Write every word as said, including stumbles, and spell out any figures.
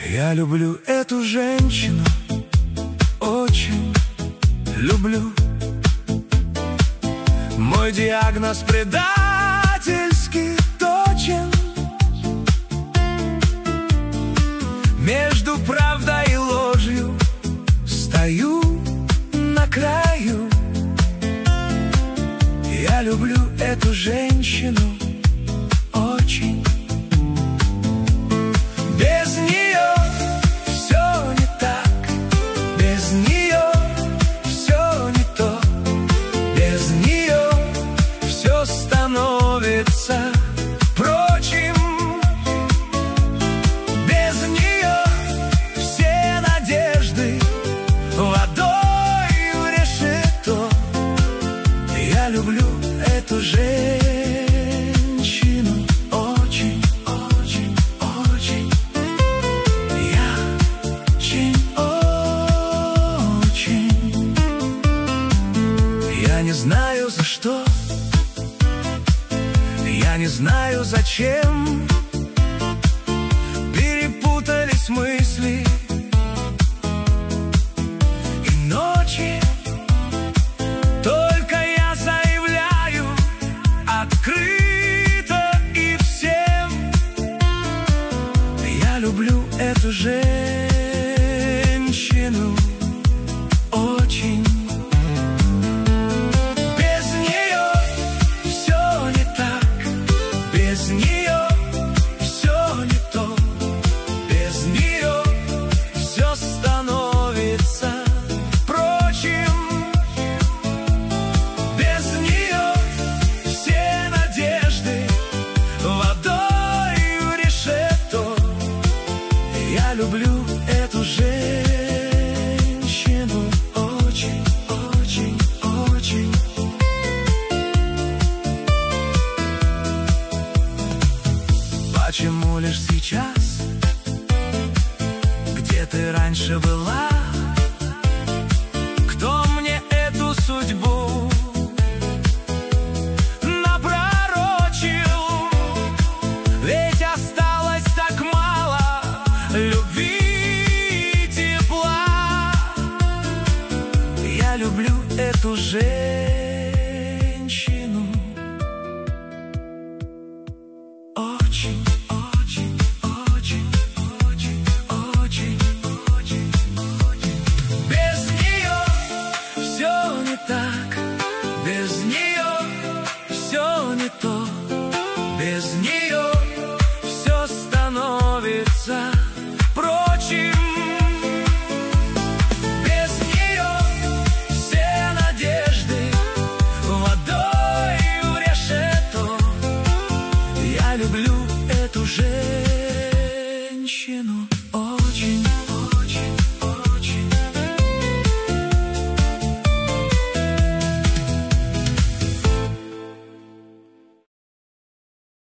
Я люблю эту женщину, очень люблю. Мой диагноз предательски точен. Между правдой и ложью стою на краю. Я люблю эту женщину очень. Без нее все не так, без нее все не то, без нее все становится прочим. Без нее все надежды водой в решето. Я люблю эту женщину очень, очень, очень. Я очень, очень. Я не знаю за что, я не знаю зачем. Перепутались мысли и ночи. Только я заявляю открыто и всем: я люблю эту женщину очень. Без нее все не так, без нее все не то, без нее все становится прочим. Без нее все надежды водой в решето. Я люблю эту женщину очень, очень, очень. Почему лишь сейчас? Где ты раньше была? Кто мне эту судьбу напророчил? Ведь осталось так мало любви и тепла. Я люблю эту женщину очень, очень, очень, очень, очень, очень, очень. Без нее все не так, без нее все не то, без нее все становится прочим. Без нее все надежды водой в решето. Я люблю эту женщину очень, очень.